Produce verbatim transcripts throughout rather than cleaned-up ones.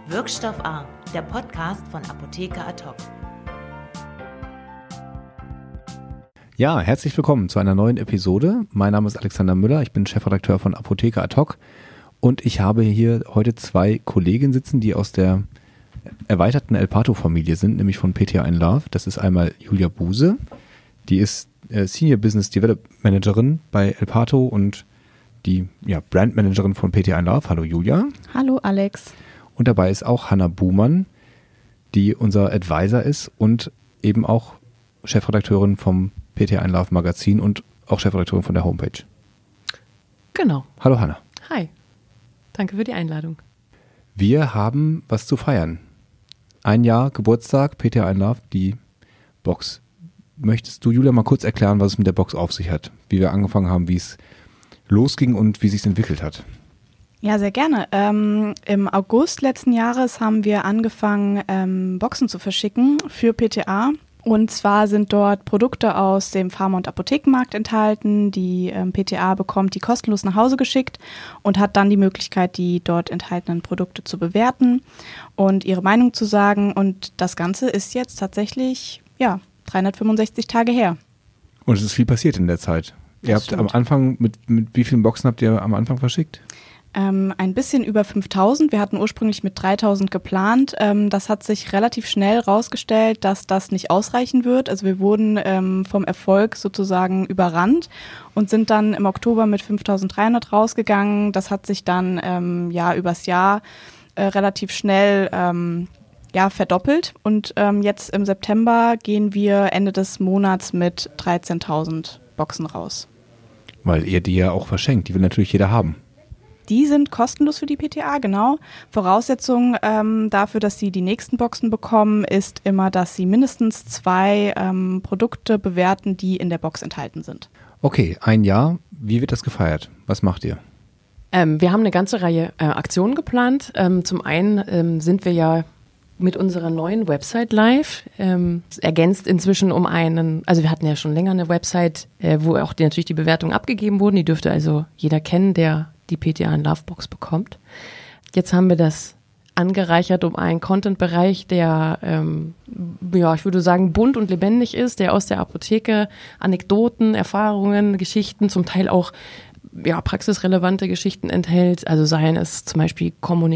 Wirkstoff A, der Podcast von Apotheker Ad hoc. Ja, herzlich willkommen zu einer neuen Episode. Mein Name ist Alexander Müller, ich bin Chefredakteur von Apotheker Ad hoc und ich habe hier heute zwei Kolleginnen sitzen, die aus der erweiterten Elpato-Familie sind, nämlich von P T A in Love. Das ist einmal Julia Buse, die ist äh, Senior Business Development Managerin bei Elpato und die ja, Brand Managerin von P T A in Love. Hallo Julia. Hallo Alex. Und dabei ist auch Hanna Buhmann, die unser Advisor ist und eben auch Chefredakteurin vom P T A in Love Magazin und auch Chefredakteurin von der Homepage. Genau. Hallo Hanna. Hi. Danke für die Einladung. Wir haben was zu feiern. Ein Jahr Geburtstag, P T A in Love, die Box. Möchtest du, Julia, mal kurz erklären, was es mit der Box auf sich hat? Wie wir angefangen haben, wie es losging und wie es sich entwickelt hat? Ja, sehr gerne. Ähm, Im August letzten Jahres haben wir angefangen, ähm, Boxen zu verschicken für P T A. Und zwar sind dort Produkte aus dem Pharma- und Apothekenmarkt enthalten, die ähm, P T A bekommt, die kostenlos nach Hause geschickt und hat dann die Möglichkeit, die dort enthaltenen Produkte zu bewerten und ihre Meinung zu sagen. Und das Ganze ist jetzt tatsächlich, ja, dreihundertfünfundsechzig Tage her. Und es ist viel passiert in der Zeit. Ihr Das habt stimmt. am Anfang, mit, mit wie vielen Boxen habt ihr am Anfang verschickt? Ähm, ein bisschen über fünftausend. Wir hatten ursprünglich mit dreitausend geplant. Ähm, das hat sich relativ schnell rausgestellt, dass das nicht ausreichen wird. Also wir wurden ähm, vom Erfolg sozusagen überrannt und sind dann im Oktober mit fünftausenddreihundert rausgegangen. Das hat sich dann ähm, ja übers Jahr äh, relativ schnell ähm, ja, verdoppelt. Und ähm, jetzt im September gehen wir Ende des Monats mit dreizehntausend Boxen raus. Weil ihr die ja auch verschenkt. Die will natürlich jeder haben. Die sind kostenlos für die P T A, genau. Voraussetzung ähm, dafür, dass sie die nächsten Boxen bekommen, ist immer, dass sie mindestens zwei ähm, Produkte bewerten, die in der Box enthalten sind. Okay, ein Jahr. Wie wird das gefeiert? Was macht ihr? Ähm, wir haben eine ganze Reihe äh, Aktionen geplant. Ähm, zum einen ähm, sind wir ja mit unserer neuen Website live, ähm, ergänzt inzwischen um einen, also wir hatten ja schon länger eine Website, äh, wo auch die, natürlich die Bewertungen abgegeben wurden. Die dürfte also jeder kennen, der die P T A in Love Box bekommt. Jetzt haben wir das angereichert um einen Content-Bereich, der, ähm, ja, ich würde sagen, bunt und lebendig ist, der aus der Apotheke Anekdoten, Erfahrungen, Geschichten, zum Teil auch ja, praxisrelevante Geschichten enthält. Also seien es zum Beispiel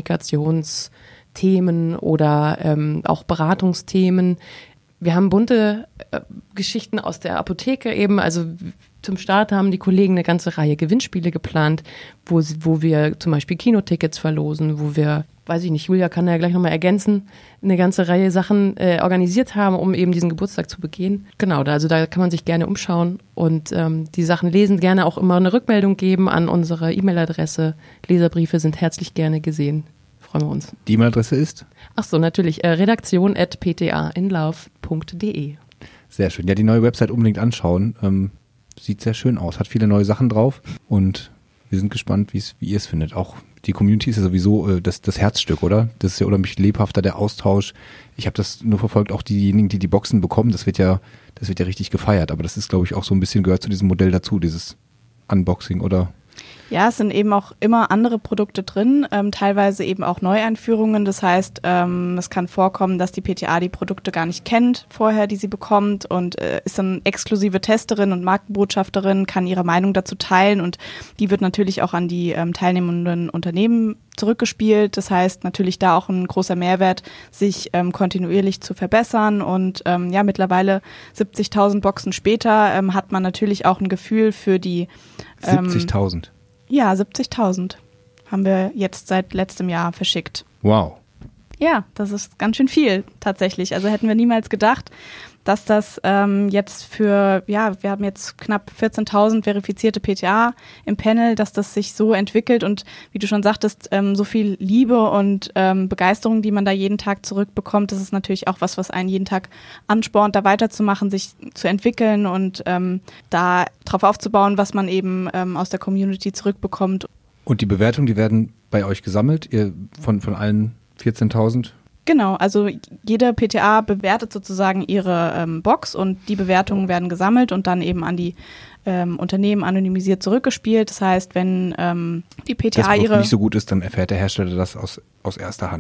Kommunikationsthemen oder ähm, auch Beratungsthemen. Wir haben bunte äh, Geschichten aus der Apotheke eben, also zum Start haben die Kollegen eine ganze Reihe Gewinnspiele geplant, wo, sie, wo wir zum Beispiel Kinotickets verlosen, wo wir, weiß ich nicht, Julia kann ja gleich nochmal ergänzen, eine ganze Reihe Sachen äh, organisiert haben, um eben diesen Geburtstag zu begehen. Genau, da, also da kann man sich gerne umschauen und ähm, die Sachen lesen, gerne auch immer eine Rückmeldung geben an unsere E-Mail-Adresse. Leserbriefe sind herzlich gerne gesehen. Freuen wir uns. Die E-Mail-Adresse ist? Ach so, natürlich, äh, redaktion at p t a in love punkt d e. Sehr schön. Ja, die neue Website unbedingt anschauen. Ähm, sieht sehr schön aus, hat viele neue Sachen drauf und wir sind gespannt, wie's, wie ihr es findet. Auch die Community ist ja sowieso äh, das, das Herzstück, oder? Das ist ja unheimlich lebhafter, der Austausch. Ich habe das nur verfolgt, auch diejenigen, die die Boxen bekommen, das wird ja, das wird ja richtig gefeiert. Aber das ist, glaube ich, auch so ein bisschen gehört zu diesem Modell dazu, dieses Unboxing, oder? Ja, es sind eben auch immer andere Produkte drin, ähm, teilweise eben auch Neueinführungen. Das heißt, ähm, es kann vorkommen, dass die P T A die Produkte gar nicht kennt vorher, die sie bekommt und äh, ist dann exklusive Testerin und Markenbotschafterin, kann ihre Meinung dazu teilen und die wird natürlich auch an die ähm, teilnehmenden Unternehmen zurückgespielt. Das heißt natürlich da auch ein großer Mehrwert, sich ähm, kontinuierlich zu verbessern und ähm, ja, mittlerweile siebzigtausend Boxen später ähm, hat man natürlich auch ein Gefühl für die ähm, siebzigtausend? Ja, siebzigtausend haben wir jetzt seit letztem Jahr verschickt. Wow. Ja, das ist ganz schön viel tatsächlich. Also hätten wir niemals gedacht, dass das ähm, jetzt für, ja, wir haben jetzt knapp vierzehntausend verifizierte P T A im Panel, dass das sich so entwickelt und wie du schon sagtest, ähm, so viel Liebe und ähm, Begeisterung, die man da jeden Tag zurückbekommt, das ist natürlich auch was, was einen jeden Tag anspornt, da weiterzumachen, sich zu entwickeln und ähm, da drauf aufzubauen, was man eben ähm, aus der Community zurückbekommt. Und die Bewertungen, die werden bei euch gesammelt, ihr von, von allen vierzehntausend? Genau, also jede P T A bewertet sozusagen ihre ähm, Box und die Bewertungen werden gesammelt und dann eben an die ähm, Unternehmen anonymisiert zurückgespielt. Das heißt, wenn ähm, die P T A das ihre... nicht so gut ist, dann erfährt der Hersteller das aus, aus erster Hand.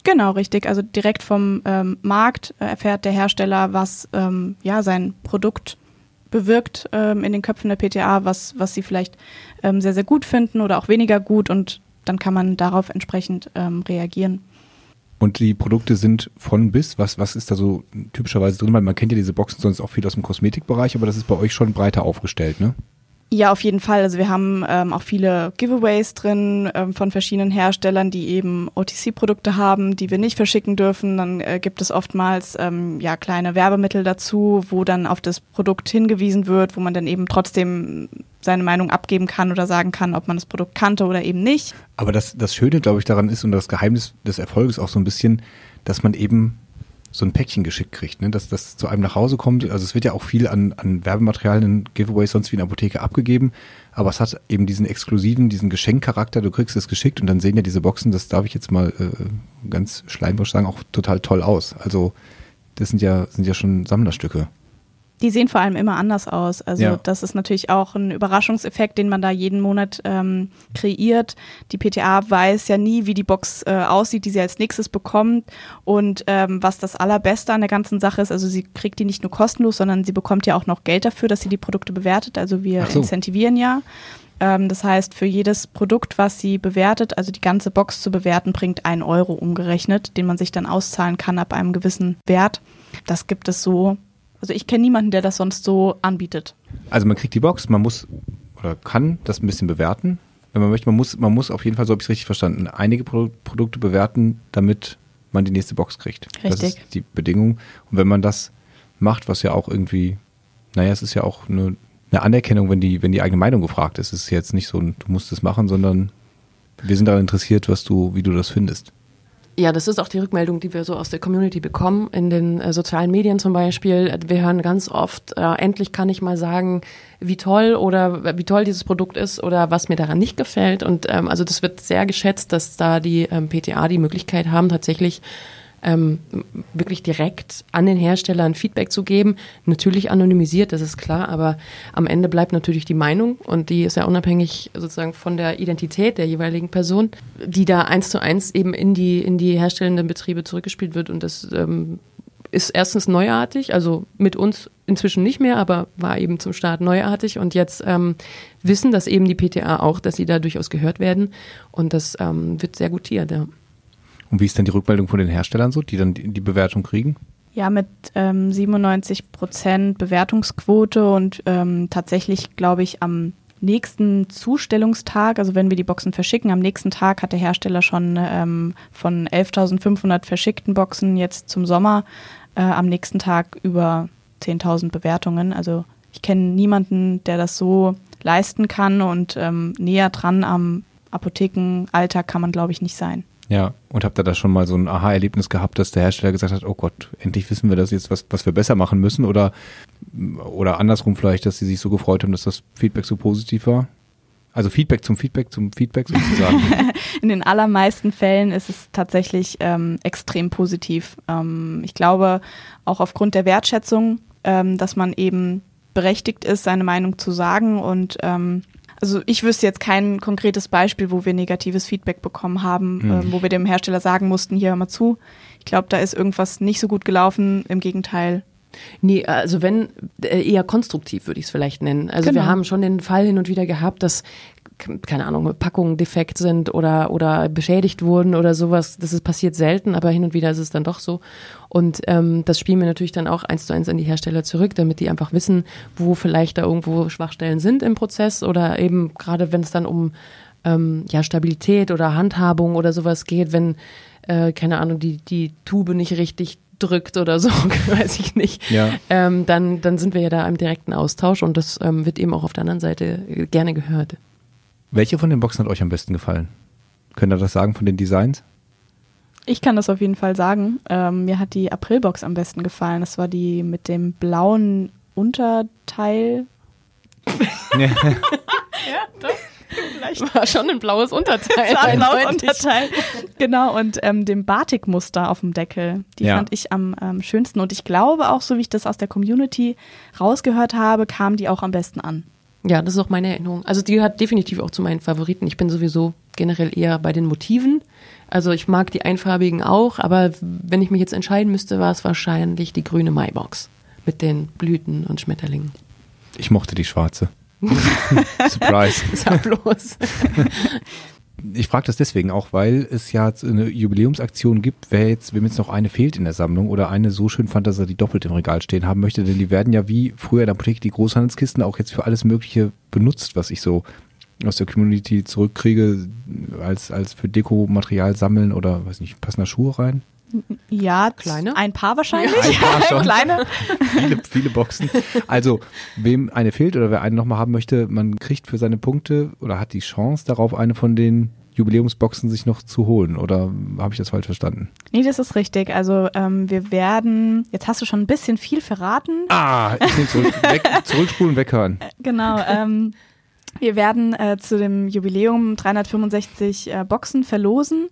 Genau, richtig. Also direkt vom ähm, Markt erfährt der Hersteller, was ähm, ja sein Produkt bewirkt ähm, in den Köpfen der P T A, was, was sie vielleicht ähm, sehr, sehr gut finden oder auch weniger gut, und dann kann man darauf entsprechend ähm, reagieren. Und die Produkte sind von bis, was, was ist da so typischerweise drin? Weil man kennt ja diese Boxen sonst auch viel aus dem Kosmetikbereich, aber das ist bei euch schon breiter aufgestellt, ne? Ja, auf jeden Fall. Also wir haben ähm, auch viele Giveaways drin ähm, von verschiedenen Herstellern, die eben O T C-Produkte haben, die wir nicht verschicken dürfen. Dann äh, gibt es oftmals ähm, ja kleine Werbemittel dazu, wo dann auf das Produkt hingewiesen wird, wo man dann eben trotzdem seine Meinung abgeben kann oder sagen kann, ob man das Produkt kannte oder eben nicht. Aber das, das Schöne, glaube ich, daran ist und das Geheimnis des Erfolges auch so ein bisschen, dass man eben so ein Päckchen geschickt kriegt, ne? Dass das zu einem nach Hause kommt. Also es wird ja auch viel an, an Werbematerialien, Giveaways sonst wie in der Apotheke abgegeben, aber es hat eben diesen exklusiven, diesen Geschenkcharakter. Du kriegst es geschickt und dann sehen ja diese Boxen, das darf ich jetzt mal äh, ganz schleimerisch sagen, auch total toll aus. Also das sind ja, sind ja schon Sammlerstücke. Die sehen vor allem immer anders aus. Also ja. Das ist natürlich auch ein Überraschungseffekt, den man da jeden Monat ähm, kreiert. Die P T A weiß ja nie, wie die Box äh, aussieht, die sie als nächstes bekommt. Und ähm, was das Allerbeste an der ganzen Sache ist, also sie kriegt die nicht nur kostenlos, sondern sie bekommt ja auch noch Geld dafür, dass sie die Produkte bewertet. Also wir so. incentivieren ja. Ähm, das heißt, für jedes Produkt, was sie bewertet, also die ganze Box zu bewerten, bringt einen Euro umgerechnet, den man sich dann auszahlen kann ab einem gewissen Wert. Das gibt es so. Also ich kenne niemanden, der das sonst so anbietet. Also man kriegt die Box, man muss oder kann das ein bisschen bewerten, wenn man möchte. Man muss, man muss auf jeden Fall, so habe ich es richtig verstanden, einige Pro- Produkte bewerten, damit man die nächste Box kriegt. Richtig. Das ist die Bedingung. Und wenn man das macht, was ja auch irgendwie, naja, es ist ja auch eine, eine Anerkennung, wenn die, wenn die eigene Meinung gefragt ist. Es ist jetzt nicht so, du musst es machen, sondern wir sind daran interessiert, was du, wie du das findest. Ja, das ist auch die Rückmeldung, die wir so aus der Community bekommen, in den äh, sozialen Medien zum Beispiel. Wir hören ganz oft, äh, endlich kann ich mal sagen, wie toll oder wie toll dieses Produkt ist oder was mir daran nicht gefällt. Und ähm, also das wird sehr geschätzt, dass da die ähm, P T A die Möglichkeit haben, tatsächlich ähm, wirklich direkt an den Herstellern Feedback zu geben. Natürlich anonymisiert, das ist klar, aber am Ende bleibt natürlich die Meinung und die ist ja unabhängig sozusagen von der Identität der jeweiligen Person, die da eins zu eins eben in die, in die herstellenden Betriebe zurückgespielt wird und das ähm, ist erstens neuartig, also mit uns inzwischen nicht mehr, aber war eben zum Start neuartig und jetzt ähm, wissen das eben die P T A auch, dass sie da durchaus gehört werden und das ähm, wird sehr gutiert, ja. Und wie ist denn die Rückmeldung von den Herstellern so, die dann die, die Bewertung kriegen? Ja, mit ähm, siebenundneunzig Prozent Bewertungsquote und ähm, tatsächlich, glaube ich, am nächsten Zustellungstag, also wenn wir die Boxen verschicken, am nächsten Tag hat der Hersteller schon ähm, von elftausendfünfhundert verschickten Boxen jetzt zum Sommer äh, am nächsten Tag über zehntausend Bewertungen. Also ich kenne niemanden, der das so leisten kann und ähm, näher dran am Apothekenalltag kann man, glaube ich, nicht sein. Ja, und habt ihr da schon mal so ein Aha-Erlebnis gehabt, dass der Hersteller gesagt hat, oh Gott, endlich wissen wir das jetzt, was, was wir besser machen müssen oder, oder andersrum vielleicht, dass sie sich so gefreut haben, dass das Feedback so positiv war? Also Feedback zum Feedback zum Feedback sozusagen. In den allermeisten Fällen ist es tatsächlich ähm, extrem positiv. Ähm, ich glaube, auch aufgrund der Wertschätzung, ähm, dass man eben berechtigt ist, seine Meinung zu sagen und ähm, also ich wüsste jetzt kein konkretes Beispiel, wo wir negatives Feedback bekommen haben, mhm. äh, wo wir dem Hersteller sagen mussten, hier hör mal zu. Ich glaube, da ist irgendwas nicht so gut gelaufen, im Gegenteil. Nee, also wenn, eher konstruktiv würde ich es vielleicht nennen. Also genau. Wir haben schon den Fall hin und wieder gehabt, dass, keine Ahnung, Packungen defekt sind oder, oder beschädigt wurden oder sowas. Das ist passiert selten, aber hin und wieder ist es dann doch so. Und ähm, das spielen wir natürlich dann auch eins zu eins an die Hersteller zurück, damit die einfach wissen, wo vielleicht da irgendwo Schwachstellen sind im Prozess oder eben gerade wenn es dann um ähm, ja, Stabilität oder Handhabung oder sowas geht, wenn, äh, keine Ahnung, die, die Tube nicht richtig drückt oder so, weiß ich nicht, ja. ähm, dann, dann sind wir ja da im direkten Austausch und das ähm, wird eben auch auf der anderen Seite gerne gehört. Welche von den Boxen hat euch am besten gefallen? Könnt ihr das sagen von den Designs? Ich kann das auf jeden Fall sagen. Ähm, mir hat die Aprilbox am besten gefallen. Das war die mit dem blauen Unterteil. Ja, ja doch. Vielleicht. War schon ein blaues Unterteil. War ein blaues Unterteil. Genau, und ähm, dem Batikmuster auf dem Deckel. Die ja. fand ich am ähm, schönsten. Und ich glaube auch, so wie ich das aus der Community rausgehört habe, kam die auch am besten an. Ja, das ist auch meine Erinnerung. Also die gehört definitiv auch zu meinen Favoriten. Ich bin sowieso generell eher bei den Motiven. Also ich mag die einfarbigen auch, aber wenn ich mich jetzt entscheiden müsste, war es wahrscheinlich die grüne Maibox mit den Blüten und Schmetterlingen. Ich mochte die schwarze. Surprise. Sag bloß. Ich frage das deswegen auch, weil es ja eine Jubiläumsaktion gibt, wer jetzt, wem jetzt noch eine fehlt in der Sammlung oder eine so schön fand, dass er die doppelt im Regal stehen haben möchte, denn die werden ja wie früher in der Apotheke die Großhandelskisten auch jetzt für alles Mögliche benutzt, was ich so aus der Community zurückkriege, als, als für Dekomaterial sammeln oder, weiß nicht, passen da Schuhe rein? Ja, kleine? Ein paar wahrscheinlich. Ja, ein paar schon. Kleine. Viele, viele Boxen. Also, wem eine fehlt oder wer eine nochmal haben möchte, man kriegt für seine Punkte oder hat die Chance darauf, eine von den Jubiläumsboxen sich noch zu holen. Oder habe ich das falsch verstanden? Nee, das ist richtig. Also ähm, wir werden, jetzt hast du schon ein bisschen viel verraten. Ah, ich nehme zurück, weg, zurückspulen, weghören. Genau, ähm, wir werden äh, zu dem Jubiläum dreihundertfünfundsechzig äh, Boxen verlosen.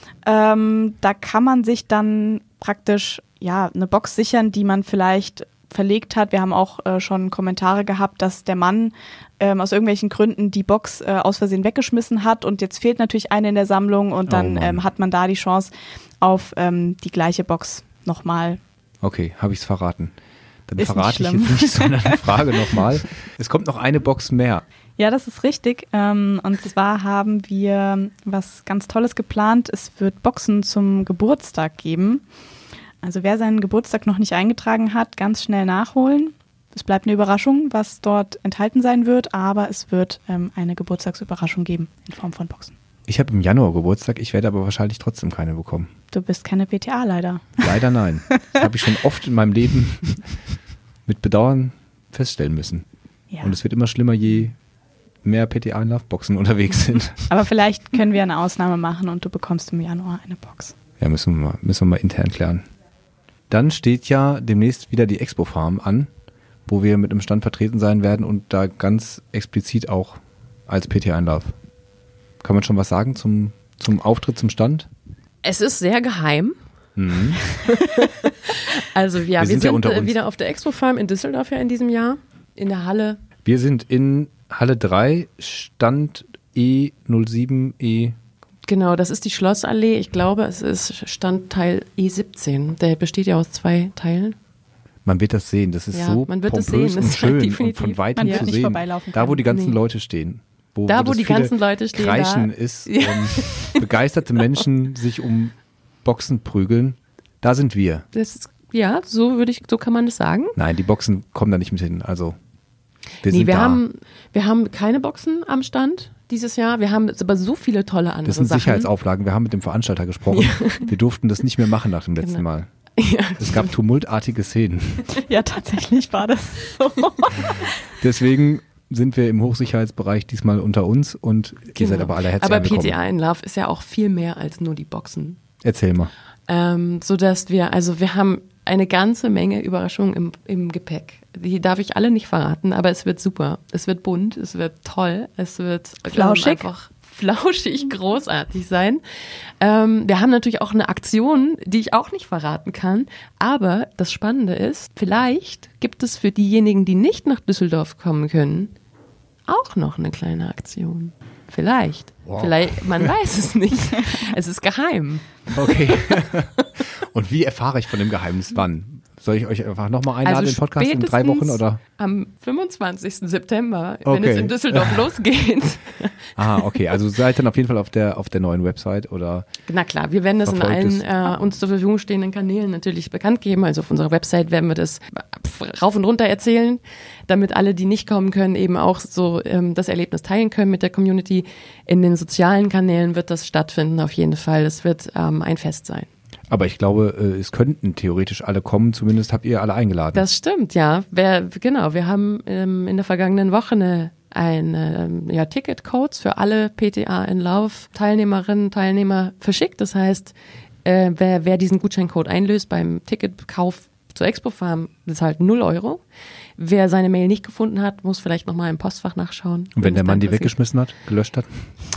Ähm, da kann man sich dann praktisch ja eine Box sichern, die man vielleicht verlegt hat. Wir haben auch äh, schon Kommentare gehabt, dass der Mann ähm, aus irgendwelchen Gründen die Box äh, aus Versehen weggeschmissen hat und jetzt fehlt natürlich eine in der Sammlung und dann Oh ähm, hat man da die Chance auf ähm, die gleiche Box nochmal. Okay, habe ich es verraten. Dann Ist nicht verrate ich schlimm. jetzt nicht, sondern eine Frage nochmal. Es kommt noch eine Box mehr. Ja, das ist richtig. Ähm, und zwar haben wir was ganz Tolles geplant. Es wird Boxen zum Geburtstag geben. Also wer seinen Geburtstag noch nicht eingetragen hat, ganz schnell nachholen. Es bleibt eine Überraschung, was dort enthalten sein wird, aber es wird ähm, eine Geburtstagsüberraschung geben in Form von Boxen. Ich habe im Januar Geburtstag, ich werde aber wahrscheinlich trotzdem keine bekommen. Du bist keine P T A leider. Leider nein. Das habe ich schon oft in meinem Leben mit Bedauern feststellen müssen. Ja. Und es wird immer schlimmer, je mehr P T A in Loveboxen unterwegs sind. Aber vielleicht können wir eine Ausnahme machen und du bekommst im Januar eine Box. Ja, müssen wir mal, müssen wir mal intern klären. Dann steht ja demnächst wieder die Expo Farm an, wo wir mit einem Stand vertreten sein werden und da ganz explizit auch als P T A in Love. Kann man schon was sagen zum, zum Auftritt, zum Stand? Es ist sehr geheim. Mhm. Also ja, Wir wir, sind sind, ja unter äh, uns. wieder auf der Expo Farm in Düsseldorf ja in diesem Jahr, in der Halle. Wir sind in Halle drei, Stand E null sieben E. Genau, das ist die Schlossallee. Ich glaube, es ist Standteil E siebzehn. Der besteht ja aus zwei Teilen. Man wird das sehen, das ist Ja, so man wird das pompös sehen, und das ist schön und definitiv. von weitem Man wird zu nicht sehen. vorbeilaufen Da, wo können. die ganzen Nee. Leute stehen. Wo, Da, wo, wo das die viele ganzen Leute stehen, Kreischen da- ist, Ja. ähm, begeisterte Menschen sich um Boxen prügeln. Da sind wir. Das ist, ja, so würde ich, so kann man das sagen. Nein, die Boxen kommen da nicht mit hin. Also wir Nee, sind wir da. haben, wir haben keine Boxen am Stand dieses Jahr. Wir haben jetzt aber so viele tolle andere das sind Sachen. Sicherheitsauflagen. Wir haben mit dem Veranstalter gesprochen. Wir durften das nicht mehr machen nach dem letzten Genau. Mal. Ja. Es gab tumultartige Szenen. Ja, tatsächlich war das so. Deswegen sind wir im Hochsicherheitsbereich diesmal unter uns und ihr Genau. seid aber alle herzlich Aber willkommen. P T A in Love ist ja auch viel mehr als nur die Boxen. Erzähl mal. Ähm, so dass wir, also wir haben eine ganze Menge Überraschungen im, im Gepäck. Die darf ich alle nicht verraten, aber es wird super. Es wird bunt, es wird toll, es wird Flauschig. ähm, einfach flauschig, großartig sein. Ähm, wir haben natürlich auch eine Aktion, die ich auch nicht verraten kann, aber das Spannende ist, vielleicht gibt es für diejenigen, die nicht nach Düsseldorf kommen können, auch noch eine kleine Aktion. Vielleicht. Wow. Vielleicht, man weiß es nicht. Es ist geheim. Okay. Und wie erfahre ich von dem Geheimnis wann? Soll ich euch einfach nochmal einladen Also in den Podcast in drei Wochen? spätestens Oder? Am fünfundzwanzigsten September, wenn Okay. es in Düsseldorf losgeht. Ah, okay. Also seid dann auf jeden Fall auf der, auf der neuen Website oder Na klar, wir werden das in Verfolgt allen äh, uns zur Verfügung stehenden Kanälen natürlich bekannt geben. Also auf unserer Website werden wir das rauf und runter erzählen, damit alle, die nicht kommen können, eben auch so ähm, das Erlebnis teilen können mit der Community. In den sozialen Kanälen wird das stattfinden auf jeden Fall. Es wird ähm, ein Fest sein. aber ich glaube, äh, es könnten theoretisch alle kommen, zumindest habt ihr alle eingeladen. Das stimmt, ja. Wer, genau, wir haben ähm, in der vergangenen Woche eine, eine ähm, ja, Ticketcodes für alle P T A in Love Teilnehmerinnen und Teilnehmer verschickt. Das heißt, äh, wer, wer diesen Gutscheincode einlöst beim Ticketkauf zur Expo Farm, bezahlt null Euro. Wer seine Mail nicht gefunden hat, muss vielleicht nochmal im Postfach nachschauen. Und wenn der es Mann dann die passiert. weggeschmissen hat, gelöscht hat?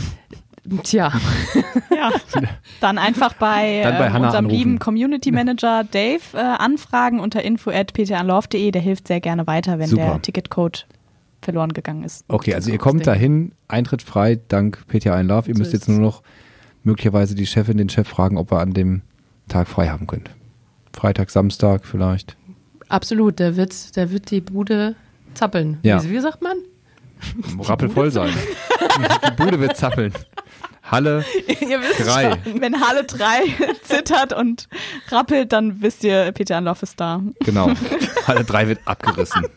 Tja, Ja, dann einfach bei, Dann bei ähm, Hannah unserem anrufen. lieben Community Manager Dave äh, anfragen unter info at p t a love punkt de. Der hilft sehr gerne weiter, wenn Super. der Ticketcode verloren gegangen ist. Okay, also ihr kommt dahin, Eintritt frei, dank P T A in Love. Ihr So müsst jetzt ist nur noch möglicherweise die Chefin, den Chef fragen, ob ihr an dem Tag frei haben könnt. Freitag, Samstag vielleicht. Absolut, da wird, da wird die Bude zappeln. Ja. Wie, wie sagt man? Rappelvoll sein. Die Bude wird zappeln. Halle Ihr wisst drei. schon, wenn Halle drei zittert und rappelt, dann wisst ihr, P T A in Love ist da. Genau. Halle drei wird abgerissen.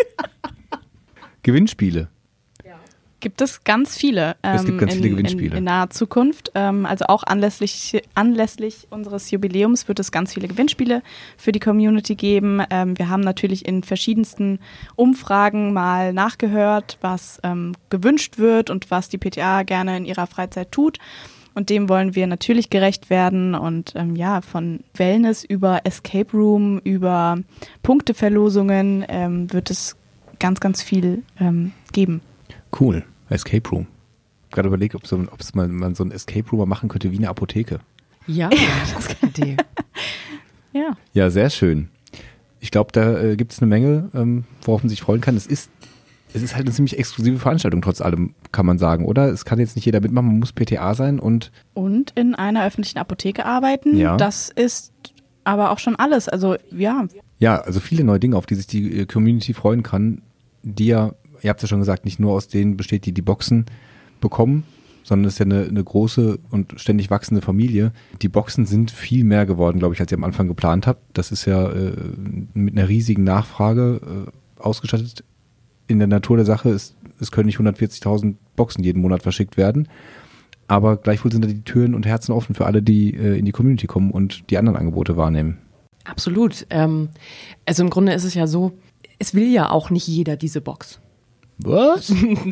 Gewinnspiele. Gibt es ganz viele, ähm, Es gibt ganz in, viele Gewinnspiele. In, in naher Zukunft. Ähm, also auch anlässlich, anlässlich unseres Jubiläums wird es ganz viele Gewinnspiele für die Community geben. Ähm, wir haben natürlich in verschiedensten Umfragen mal nachgehört, was ähm, gewünscht wird und was die P T A gerne in ihrer Freizeit tut. Und dem wollen wir natürlich gerecht werden und ähm, ja, von Wellness über Escape Room, über Punkteverlosungen ähm, wird es ganz, ganz viel ähm, geben. Cool. Escape Room. Gerade überlegt, ob, so, ob es mal, man so ein Escape Room mal machen könnte wie eine Apotheke. Ja, das ist eine Idee. Ja. Ja, sehr schön. Ich glaube, da äh, gibt es eine Menge, ähm, worauf man sich freuen kann. Es ist, es ist halt eine ziemlich exklusive Veranstaltung, trotz allem, kann man sagen, oder? Es kann jetzt nicht jeder mitmachen, man muss P T A sein und Und in einer öffentlichen Apotheke arbeiten. Ja. Das ist aber auch schon alles. Also ja, ja, also viele neue Dinge, auf die sich die äh, Community freuen kann, die ja, ihr habt es ja schon gesagt, nicht nur aus denen besteht, die die Boxen bekommen, sondern es ist ja eine, eine große und ständig wachsende Familie. Die Boxen sind viel mehr geworden, glaube ich, als ihr am Anfang geplant habt. Das ist ja äh, mit einer riesigen Nachfrage äh, ausgestattet. In der Natur der Sache ist, es können nicht hundertvierzigtausend Boxen jeden Monat verschickt werden, aber gleichwohl sind da die Türen und Herzen offen für alle, die äh, in die Community kommen und die anderen Angebote wahrnehmen. Absolut. Ähm, also im Grunde ist es ja so, es will ja auch nicht jeder diese Box. Was?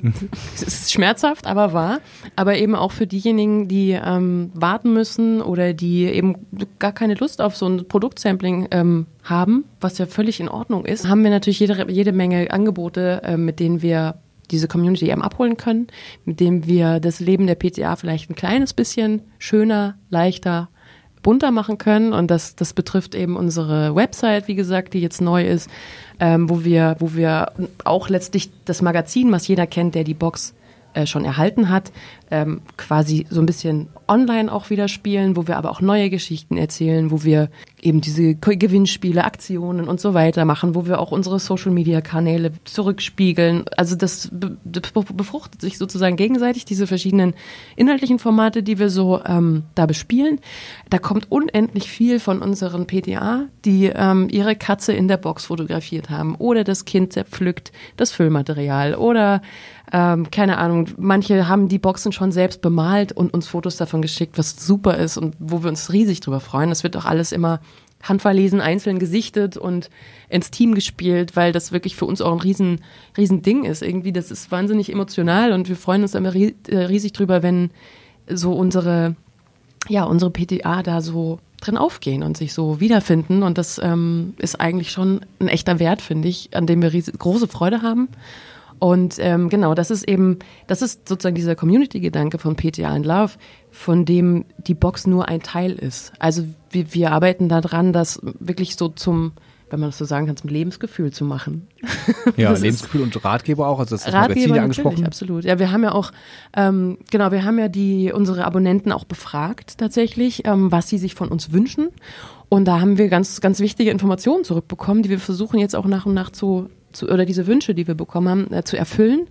Es ist schmerzhaft, aber wahr. Aber eben auch für diejenigen, die ähm, warten müssen oder die eben gar keine Lust auf so ein Produktsampling ähm, haben, was ja völlig in Ordnung ist, haben wir natürlich jede, jede Menge Angebote, äh, mit denen wir diese Community eben abholen können, mit denen wir das Leben der P T A vielleicht ein kleines bisschen schöner, leichter, bunter machen können. Und das, das betrifft eben unsere Website, wie gesagt, die jetzt neu ist, ähm, wo wir, wo wir auch letztlich das Magazin, was jeder kennt, der die Box äh, schon erhalten hat, ähm, quasi so ein bisschen online auch wieder spielen, wo wir aber auch neue Geschichten erzählen, wo wir eben diese Gewinnspiele, Aktionen und so weiter machen, wo wir auch unsere Social-Media-Kanäle zurückspiegeln. Also das be- be- befruchtet sich sozusagen gegenseitig, diese verschiedenen inhaltlichen Formate, die wir so ähm, da bespielen. Da kommt unendlich viel von unseren P T A, die ähm, ihre Katze in der Box fotografiert haben oder das Kind zerpflückt das Füllmaterial oder ähm, keine Ahnung, manche haben die Boxen schon selbst bemalt und uns Fotos davon geschickt, was super ist und wo wir uns riesig drüber freuen. Das wird auch alles immer handverlesen, einzeln gesichtet und ins Team gespielt, weil das wirklich für uns auch ein riesen, riesen Ding ist. Irgendwie, das ist wahnsinnig emotional und wir freuen uns immer riesig drüber, wenn so unsere, ja, unsere P T A da so drin aufgehen und sich so wiederfinden. Und das ähm, ist eigentlich schon ein echter Wert, finde ich, an dem wir riesig, große Freude haben. Und ähm, genau, das ist eben, das ist sozusagen dieser Community-Gedanke von P T A in Love, von dem die Box nur ein Teil ist. Also wir, wir arbeiten daran, das wirklich so zum, wenn man das so sagen kann, zum Lebensgefühl zu machen. Ja, Das Lebensgefühl und Ratgeber auch, also das ist das Ratgeber Magazin ja natürlich, angesprochen. absolut. Ja, wir haben ja auch, ähm, genau, wir haben ja die unsere Abonnenten auch befragt tatsächlich, ähm, was sie sich von uns wünschen. Und da haben wir ganz, ganz wichtige Informationen zurückbekommen, die wir versuchen jetzt auch nach und nach zu, zu oder diese Wünsche, die wir bekommen haben, äh, zu erfüllen.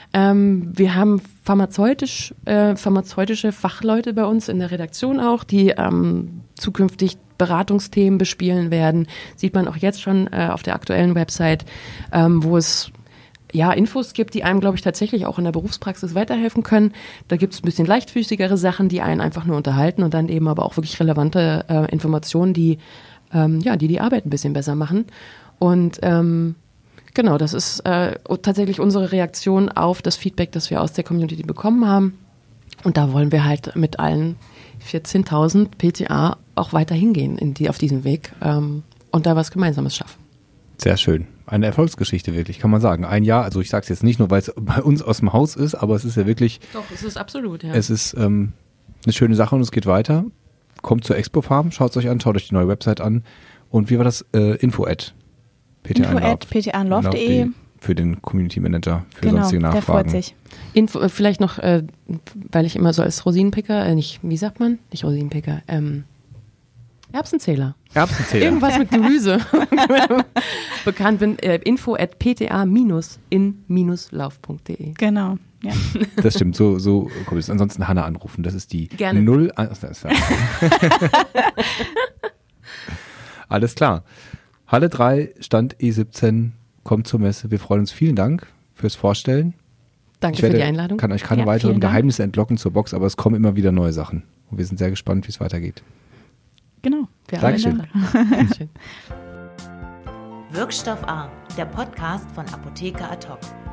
Ähm, wir haben pharmazeutisch, äh, pharmazeutische Fachleute bei uns in der Redaktion auch, die ähm, zukünftig Beratungsthemen bespielen werden. Sieht man auch jetzt schon äh, auf der aktuellen Website, ähm, wo es ja Infos gibt, die einem, glaube ich, tatsächlich auch in der Berufspraxis weiterhelfen können. Da gibt es ein bisschen leichtfüßigere Sachen, die einen einfach nur unterhalten und dann eben aber auch wirklich relevante äh, Informationen, die, ähm, ja, die die Arbeit ein bisschen besser machen. Und ähm, genau, das ist äh, tatsächlich unsere Reaktion auf das Feedback, das wir aus der Community bekommen haben. Und da wollen wir halt mit allen vierzehntausend P T A auch weiter hingehen in die, auf diesem Weg ähm, und da was Gemeinsames schaffen. Sehr schön. Eine Erfolgsgeschichte wirklich, kann man sagen. Ein Jahr, also ich sage es jetzt nicht nur, weil es bei uns aus dem Haus ist, aber es ist ja wirklich... Doch, es ist absolut, ja. Es ist ähm, eine schöne Sache und es geht weiter. Kommt zur Expo Farm, schaut es euch an, schaut euch die neue Website an. Und wie war das? Äh, info at p t a info at p t a in love punkt d e. für den Community Manager, für genau, sonstige Nachfragen. Der freut sich. Info, äh, vielleicht noch, äh, weil ich immer so als Rosinenpicker, äh, nicht, wie sagt man? Nicht Rosinenpicker, ähm, Erbsenzähler. Erbsenzähler. Irgendwas mit Gemüse. Bekannt bin, äh, info at p t a Bindestrich in Bindestrich lauf punkt de. Genau, ja. Das stimmt, so, so kommt es. Ansonsten Hanna anrufen, das ist die Gerne. null. Alles klar. Halle drei, Stand E siebzehn, kommt zur Messe. Wir freuen uns. Vielen Dank fürs Vorstellen. Danke Ich für werde, die Einladung. kann euch keine Ja, weiteren vielen Dank. Geheimnisse entlocken zur Box, aber es kommen immer wieder neue Sachen. Und wir sind sehr gespannt, wie es weitergeht. Genau. Wir Dankeschön. Dankeschön. Wirkstoff A, der Podcast von Apotheker Ad hoc.